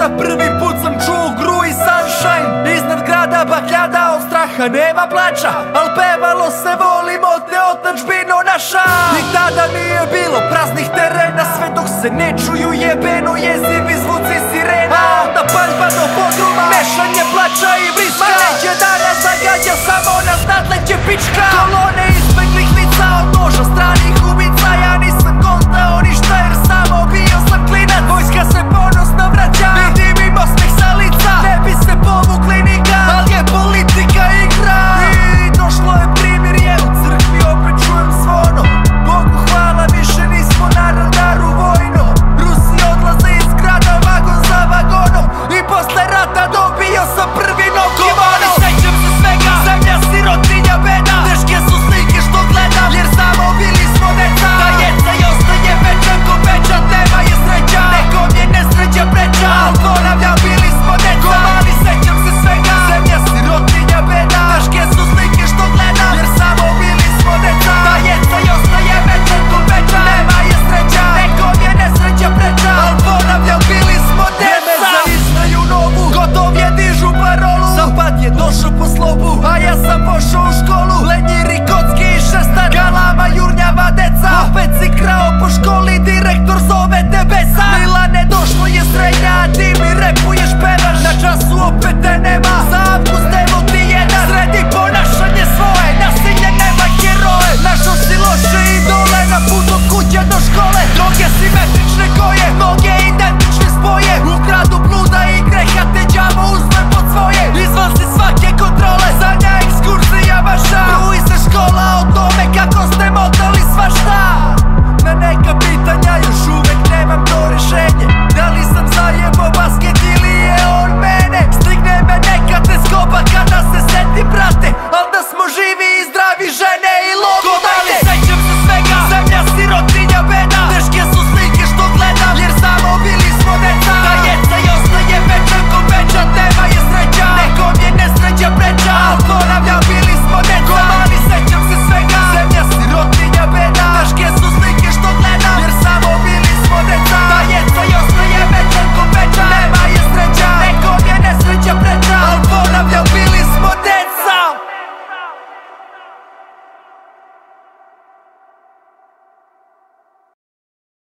tada prvi put sam čuo Gru i Sunshine. Iznad grada bakljada, od straha nema plača, al pevalo se volimo te otadžbino naša. Ni tada nije bilo praznih terena, sve dok se ne čuju jebeno jezivi zvuci sirena. A onda paljba do podruma, mešanje plača i vriska. Ma neće da nas zagađa, samo nas nadleće pička. Kolone izbeglih lica od noža strane